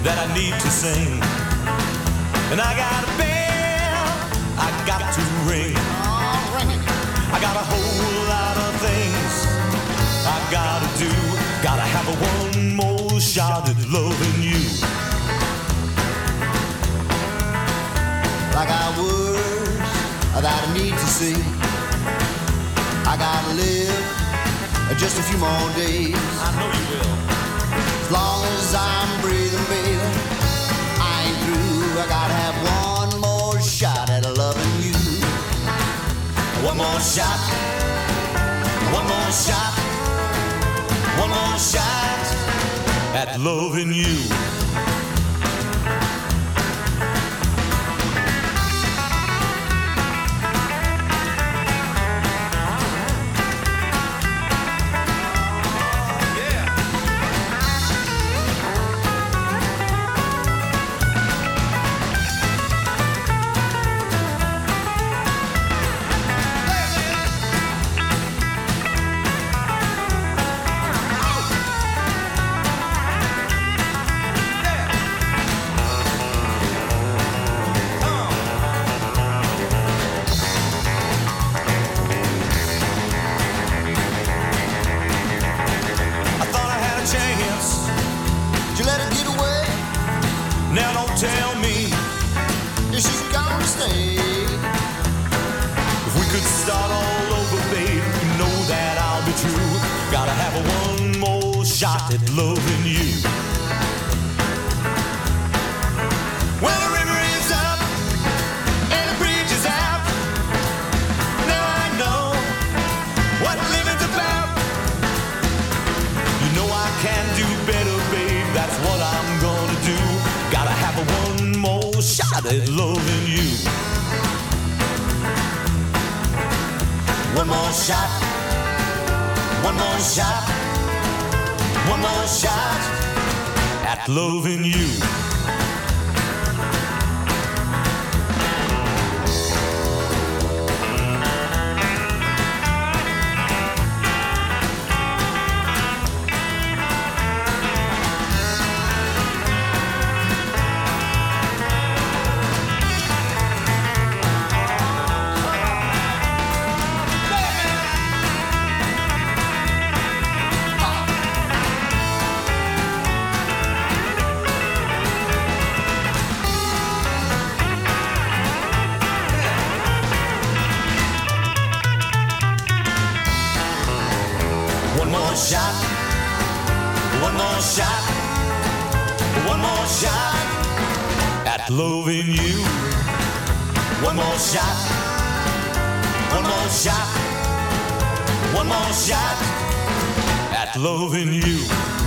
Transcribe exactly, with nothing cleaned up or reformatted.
that I need to sing. And I got a bell I got to ring. I got a whole lot of things I gotta do. Gotta have a one more shot at loving you. I got words that I need to say. I gotta live just a few more days. I know you will. As long as I'm breathing, baby, I ain't through. I gotta have one more shot at loving you. One more shot. One more shot. One more shot at loving you. Tell me, is she gonna stay? If we could start all over, babe, you know that I'll be true. Gotta have a one more shot at loving you. Well, the river is up and the bridge is out. Now I know what living's about. You know I can do better, babe, that's what I'm gonna do. Gotta have a one more shot at loving you. One more shot. One more shot. One more shot at loving you. One more shot, one more shot, one more shot at loving you. One more shot, one more shot, one more shot at loving you.